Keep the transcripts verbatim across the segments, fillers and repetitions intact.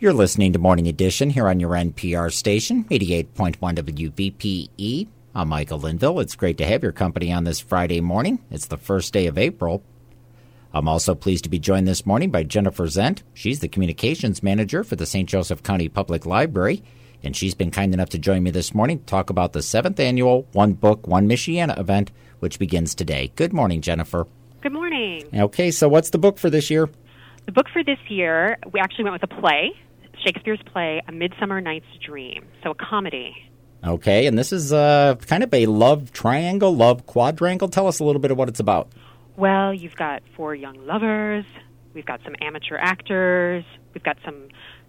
You're listening to Morning Edition here on your N P R station, eighty-eight point one W B P E. I'm Michael Linville. It's great to have your company on this Friday morning. It's the first day of April. I'm also pleased to be joined this morning by Jennifer Zent. She's the communications manager for the Saint Joseph County Public Library, and she's been kind enough to join me this morning to talk about the seventh annual One Book, One Michiana event, which begins today. Good morning, Jennifer. Good morning. Okay, so what's the book for this year? The book for this year, we actually went with a play, Shakespeare's play, A Midsummer Night's Dream, so a comedy. Okay, and this is uh, kind of a love triangle, love quadrangle. Tell us a little bit of what it's about. Well, you've got four young lovers, we've got some amateur actors, we've got some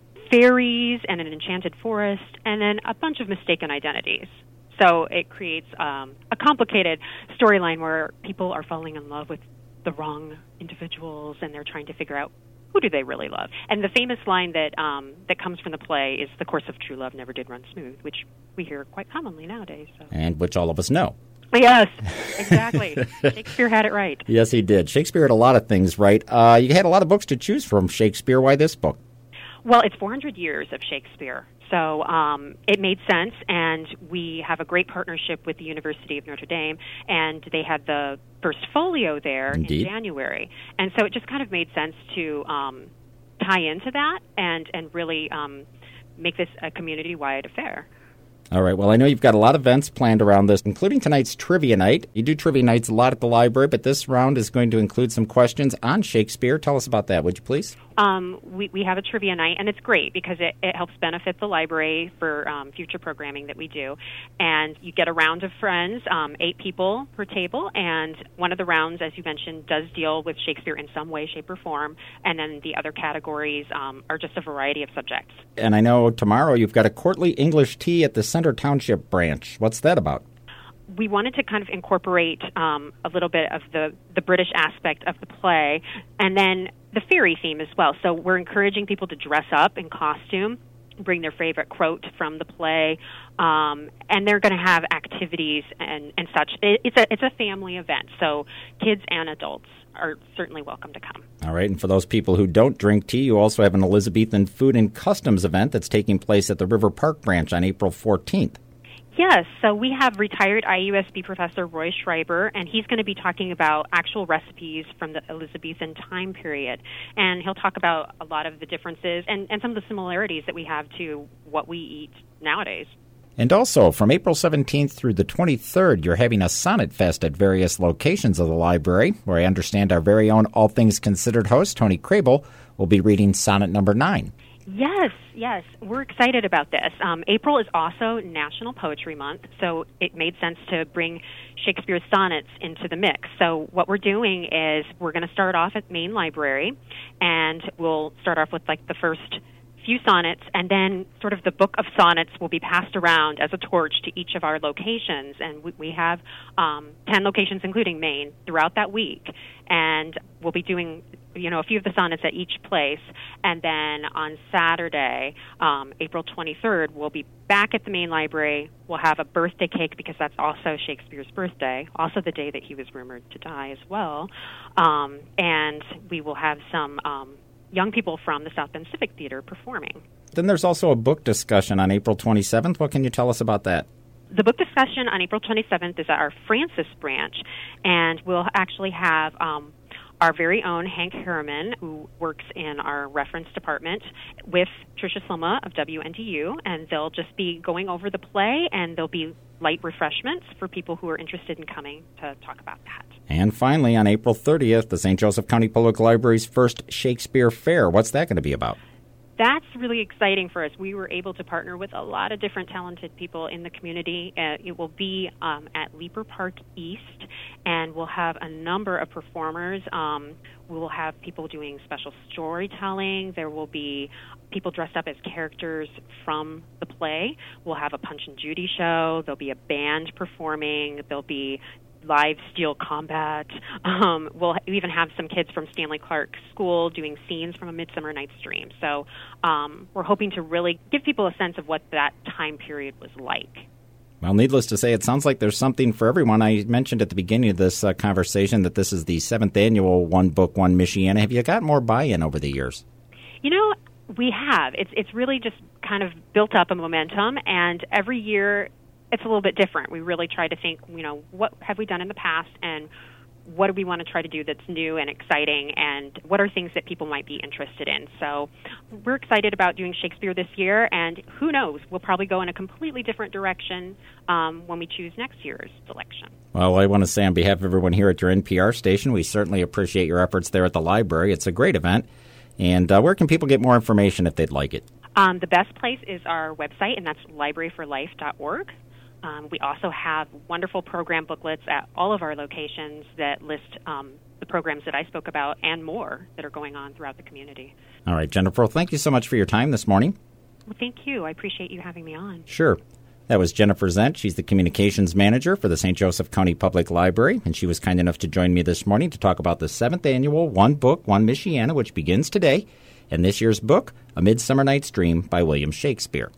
fairies and an enchanted forest, and then a bunch of mistaken identities. So it creates um, a complicated storyline where people are falling in love with the wrong individuals, and they're trying to figure out who do they really love. And the famous line that um, that comes from the play is, "The course of true love never did run smooth," which we hear quite commonly nowadays. So. And which all of us know. Yes, exactly. Shakespeare had it right. Yes, he did. Shakespeare had a lot of things right. Uh, you had a lot of books to choose from. Shakespeare, why this book? Well, it's four hundred years of Shakespeare, so um, it made sense, and we have a great partnership with the University of Notre Dame, and they had the first folio there Indeed. in January, and so it just kind of made sense to um, tie into that and, and really um, make this a community-wide affair. All right. Well, I know you've got a lot of events planned around this, including tonight's trivia night. You do trivia nights a lot at the library, but this round is going to include some questions on Shakespeare. Tell us about that, would you please? Um, we, we have a trivia night, and it's great because it, it helps benefit the library for um, future programming that we do. And you get a round of friends, um, eight people per table, and one of the rounds, as you mentioned, does deal with Shakespeare in some way, shape, or form, and then the other categories um, are just a variety of subjects. And I know tomorrow you've got a courtly English tea at the Center Township branch. What's that about? We wanted to kind of incorporate um, a little bit of the, the British aspect of the play, and then the fairy theme as well. So we're encouraging people to dress up in costume, bring their favorite quote from the play, um, and they're going to have activities and, and such. It, it's a it's a family event, so kids and adults are certainly welcome to come. All right, and for those people who don't drink tea, you also have an Elizabethan food and customs event that's taking place at the River Park branch on April fourteenth. Yes, so we have retired I U S B professor Roy Schreiber, and he's going to be talking about actual recipes from the Elizabethan time period. And he'll talk about a lot of the differences and, and some of the similarities that we have to what we eat nowadays. And also, from April seventeenth through the twenty-third, you're having a Sonnet Fest at various locations of the library, where I understand our very own All Things Considered host, Tony Crable, will be reading sonnet number nine. Yes, yes. We're excited about this. Um, April is also National Poetry Month, so it made sense to bring Shakespeare's sonnets into the mix. So what we're doing is we're going to start off at Main Library, and we'll start off with like the first few sonnets, and then sort of the book of sonnets will be passed around as a torch to each of our locations. And we, we have um, ten locations, including Maine, throughout that week. And we'll be doing, you know, a few of the sonnets at each place. And then on Saturday, um, April twenty-third, we'll be back at the Main Library. We'll have a birthday cake because that's also Shakespeare's birthday, also the day that he was rumored to die as well. Um, and we will have some Um, young people from the South Bend Civic Theater performing. Then there's also a book discussion on April twenty-seventh. What can you tell us about that? The book discussion on April twenty-seventh is at our Francis branch, and we'll actually have um, our very own Hank Harriman, who works in our reference department, with Tricia Sloma of W N D U, and they'll just be going over the play, and there'll be light refreshments for people who are interested in coming to talk about that. And finally, on April thirtieth, the Saint Joseph County Public Library's first Shakespeare Fair. What's that going to be about? That's really exciting for us. We were able to partner with a lot of different talented people in the community. Uh, it will be um, at Leaper Park East, and we'll have a number of performers. Um, we will have people doing special storytelling. There will be people dressed up as characters from the play. We'll have a Punch and Judy show. There'll be a band performing. There'll be live steel combat. Um, we'll even have some kids from Stanley Clark School doing scenes from A Midsummer Night's Dream. So um, we're hoping to really give people a sense of what that time period was like. Well, needless to say, it sounds like there's something for everyone. I mentioned at the beginning of this uh, conversation that this is the seventh annual One Book, One Michiana. Have you got more buy-in over the years? You know, We have. It's it's really just kind of built up a momentum, and every year it's a little bit different. We really try to think, you know, what have we done in the past, and what do we want to try to do that's new and exciting, and what are things that people might be interested in. So we're excited about doing Shakespeare this year, and who knows, we'll probably go in a completely different direction um, when we choose next year's selection. Well, I want to say on behalf of everyone here at your N P R station, we certainly appreciate your efforts there at the library. It's a great event. And uh, where can people get more information if they'd like it? Um, the best place is our website, and that's library for life dot org. Um, we also have wonderful program booklets at all of our locations that list um, the programs that I spoke about and more that are going on throughout the community. All right, Jennifer, thank you so much for your time this morning. Well, thank you. I appreciate you having me on. Sure. That was Jennifer Zent. She's the communications manager for the Saint Joseph County Public Library, and she was kind enough to join me this morning to talk about the seventh annual One Book, One Michiana, which begins today, and this year's book, A Midsummer Night's Dream by William Shakespeare.